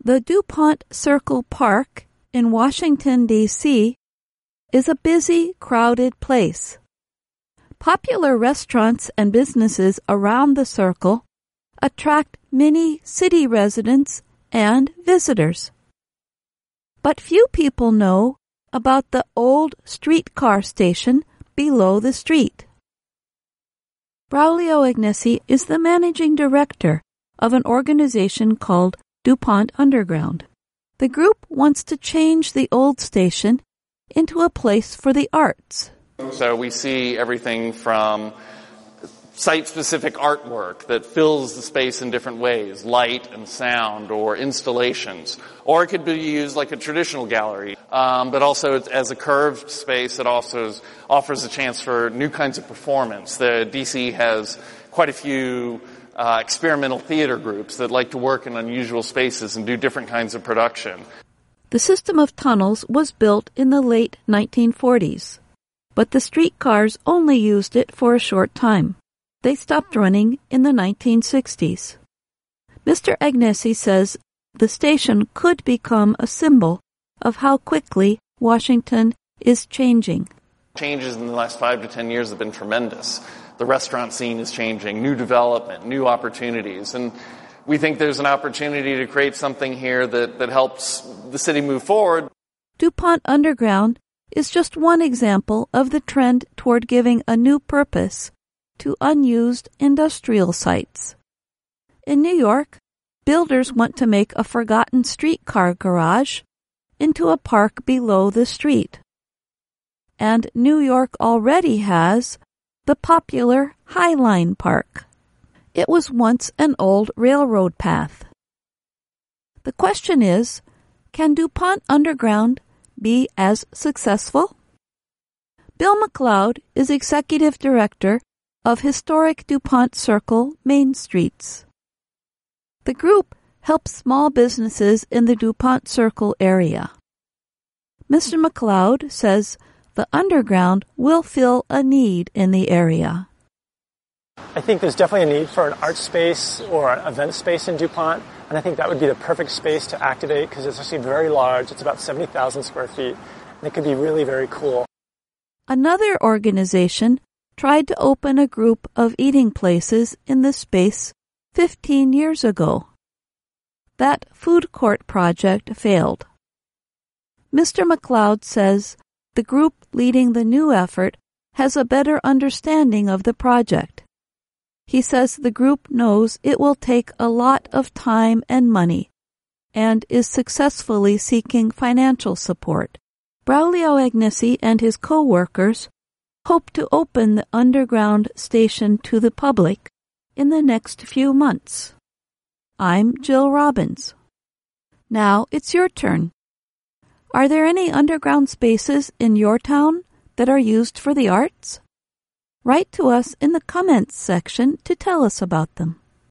The DuPont Circle Park in Washington, D.C. is a busy, crowded place. Popular restaurants and businesses around the circle attract many city residents and visitors. But few people know about the old streetcar station below the street. Braulio Agnesi is the managing director of an organization called DuPont Underground. The group wants to change the old station into a place for the arts. So we see everything from site-specific artwork that fills the space in different ways, light and sound or installations. Or it could be used like a traditional gallery, but also as a curved space that also offers a chance for new kinds of performance. The DC has quite a few experimental theater groups that like to work in unusual spaces and do different kinds of production. The system of tunnels was built in the late 1940s, but the streetcars only used it for a short time. They stopped running in the 1960s. Mr. Agnesi says the station could become a symbol of how quickly Washington is changing. Changes in the last 5 to 10 years have been tremendous. The restaurant scene is changing, new development, new opportunities, and we think there's an opportunity to create something here that helps the city move forward. DuPont Underground is just one example of the trend toward giving a new purpose to unused industrial sites. In New York, builders want to make a forgotten streetcar garage into a park below the street. And New York already has the popular High Line Park. It was once an old railroad path. The question is, can DuPont Underground be as successful? Bill McLeod is executive director of Historic DuPont Circle Main Streets. The group helps small businesses in the DuPont Circle area. Mr. McLeod says the underground will fill a need in the area. I think there's definitely a need for an art space or an event space in DuPont, and I think that would be the perfect space to activate because it's actually very large. It's about 70,000 square feet, and it could be really very cool. Another organization tried to open a group of eating places in the space 15 years ago. That food court project failed. Mr. McLeod says the group leading the new effort has a better understanding of the project. He says the group knows it will take a lot of time and money and is successfully seeking financial support. Braulio Agnesi and his co-workers hope to open the underground station to the public in the next few months. I'm Jill Robbins. Now it's your turn. Are there any underground spaces in your town that are used for the arts? Write to us in the comments section to tell us about them.